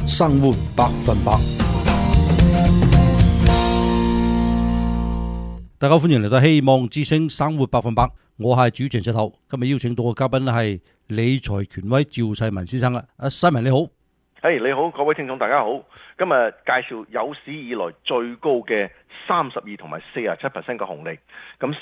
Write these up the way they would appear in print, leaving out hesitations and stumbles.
生活百分百。大家歡迎嚟到希望之聲生活百分百，我係主持人石頭。今日邀請到嘅嘉賓係理財權威趙世民先生啦。阿世民你好。 你好，各位聽眾大家好。今日介紹有史以來最高嘅32同埋47%嘅紅利。咁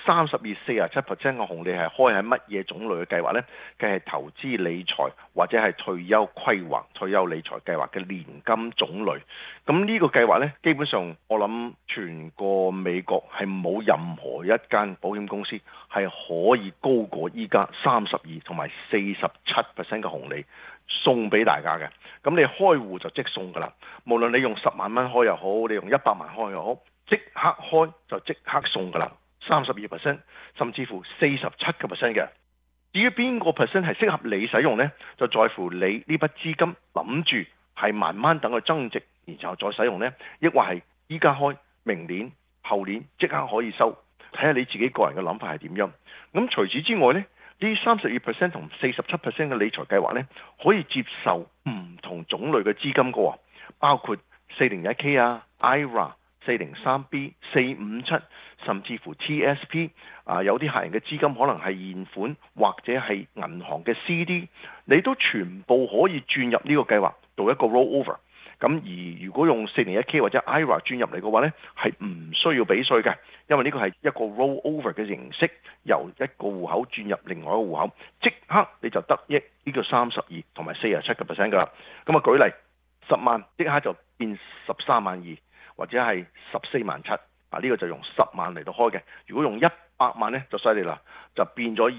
32、47%嘅紅利係開喺乜嘢種類嘅計劃呢？佢係投資理財或者係退休規劃、退休理財計劃嘅年金種類。咁呢個計劃呢，基本上我諗全個美國係冇任何一間保險公司係可以高過依家32同埋47%嘅紅利送俾大家嘅。咁你開戶就即送㗎啦，無論你用10萬蚊開又好，你用100萬開又好，即刻開就即刻送㗎啦，32%甚至乎47%嘅。至於邊個 percent 係適合你使用呢？就在乎你呢筆資金諗住係慢慢等佢增值，然後再使用呢，抑或係依家開，明年、後年即刻可以收，睇下你自己個人嘅諗法係點樣。咁除此之外呢，呢32%同47%嘅理財計劃呢，可以接受唔同種類嘅資金嘅喎，包括 401k 啊、IRA、403b、457，甚至乎 TSP。有啲客人嘅資金可能係現款或者係銀行嘅 CD， 你都全部可以轉入呢個計劃做一個 rollover。咁而如果用 401k 或者 IRA 轉入嚟嘅話呢，係唔需要俾稅嘅，因為呢個係一個 rollover 嘅形式，由一個戶口轉入另外一個戶口，即刻你就得益呢個32同埋47%㗎啦。咁舉例10萬即刻就變13萬2，或者係14萬7。呢個就用10萬嚟到開嘅。如果用100萬呢，就犀利啦，就變咗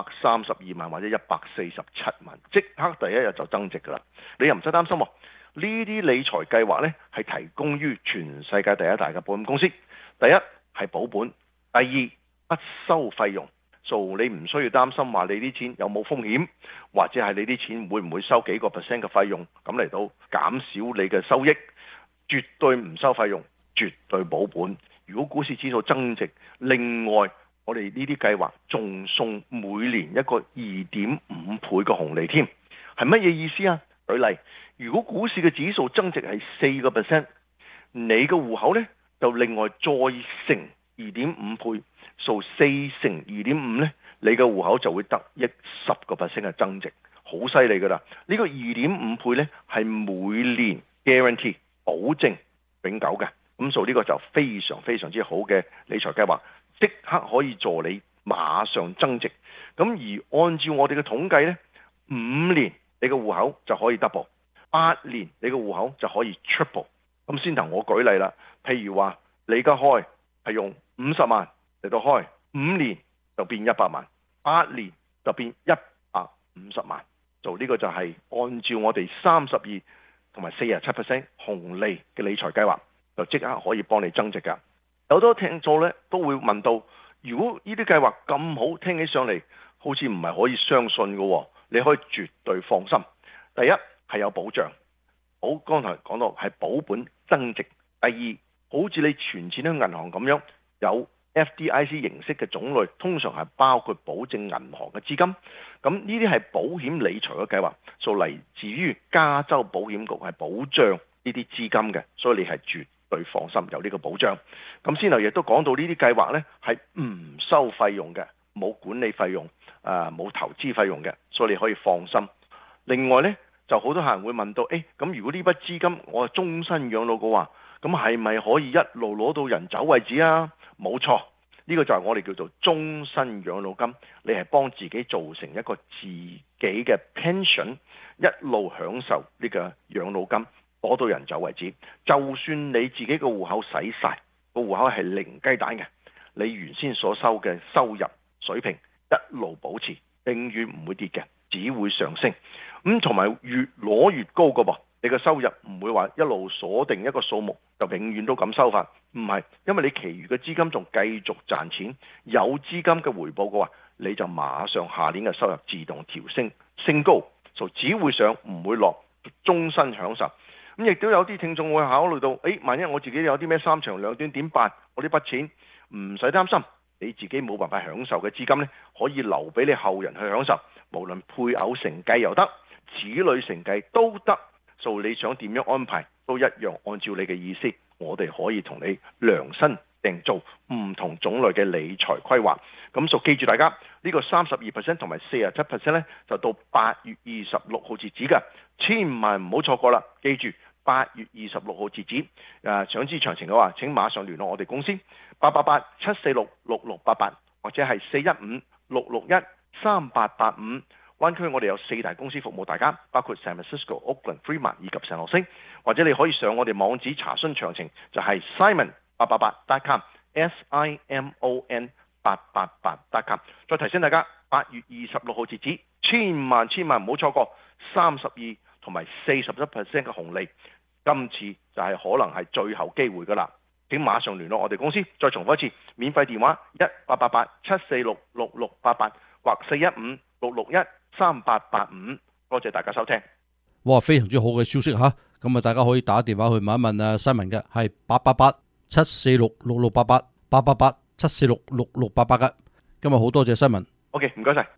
132萬或者147萬，即刻第一日就增值㗎啦。你又唔使擔心喎。呢啲理財計劃呢，係提供於全世界第一大嘅保險公司。第一係保本，第二不收費用，你唔需要擔心話你啲錢有冇風險，或者係你啲錢會唔會收幾個 percent 嘅費用，咁嚟到減少你嘅收益。絕對唔收費用，絕對保本。如果股市指數增值，另外我哋呢啲計劃仲送每年一個2.5倍嘅紅利添，係乜嘢意思啊？舉例，如果股市嘅指數增值係4%，你嘅戶口呢就另外再乘2.5倍，數4乘2.5呢，你嘅戶口就會得益10% 嘅增值，好犀利㗎啦！呢個2.5倍呢係每年 guarantee 保證永久嘅，咁數呢個就非常非常之好嘅理財計劃，即刻可以助你馬上增值。咁而按照我哋嘅統計呢，5年你個戶口就可以 double， 8年你個戶口就可以 triple。 咁先頭我舉例啦，譬如話你而家開係用50萬嚟到開，5年就變100萬，8年就變150萬。做呢個就係按照我哋32同埋47% 紅利嘅理財計劃，就即刻可以幫你增值㗎。有好多聽眾呢都會問到，如果呢啲計劃咁好，聽起上嚟好似唔係可以相信嘅喎。你可以絕對放心。第一係有保障，剛才講到係保本增值。第二，好似你存錢喺銀行咁樣，有 FDIC 形式嘅種類，通常係包括保證銀行嘅資金。咁呢啲係保險理財嘅計劃，嚟自於加州保險局係保障呢啲資金嘅，所以你係絕對放心有呢個保障。咁先頭亦都講到呢啲計劃呢係唔收費用嘅，冇管理費用。冇投資費用嘅，所以你可以放心。另外呢，就好多客人會問到，咁如果呢筆資金我係終身養老嘅話，咁係咪可以一路攞到人走為止啊？冇錯，呢個就係我哋叫做終身養老金。你係幫自己做成一個自己嘅 pension， 一路享受呢個養老金，攞到人走為止。就算你自己個戶口使晒，個戶口係零雞蛋嘅，你原先所收嘅收入水平一路保持，永遠唔會跌嘅，只會上升。咁同埋越攞越高嘅噃，你嘅收入唔會話一路鎖定一個數目就永遠都咁收法，唔係，因為你其餘嘅資金仲繼續賺錢，有資金嘅回報嘅話，你就馬上下年嘅收入自動調升升高，就只會上唔會落，終身享受。咁亦都有啲聽眾會考慮到，萬一我自己有啲咩三長兩短點辦？我呢筆錢唔使擔心。你自己冇辦法享受嘅資金呢，可以留俾你後人去享受，無論配偶承繼又得，子女承繼都得。 所以你想點樣安排都一樣按照你嘅意思，我哋可以同你量身定做唔同種類嘅理財規劃。咁就記住大家呢個32%同埋47%呢，就到8月26號截止嘅，千萬唔好錯過啦！記住8月26號截止。想知詳情嘅話，請馬上聯絡我哋公司888-746-6688或者係415-661-3885。灣區我哋有4大公司服務大家，包括 San Francisco、Oakland、Fremont 以及聖荷西，或者你可以上我哋網址查詢詳情，就係 simon888.com。simon888.com。再提醒大家，8月26號截止，千萬唔好錯過32同埋41% 嘅紅利，今次就係可能係最後機會㗎啦！請馬上聯絡我哋公司。再重複一次，免費電話1-888-746-6688或415-661-3885。多謝大家收聽。 哇，非常之好嘅消息嚇！咁啊，大家可以打電話去問一問Simon嘅，係888-746-6688，888-746-6688嘅。今日好多謝Simon。 OK，唔該晒。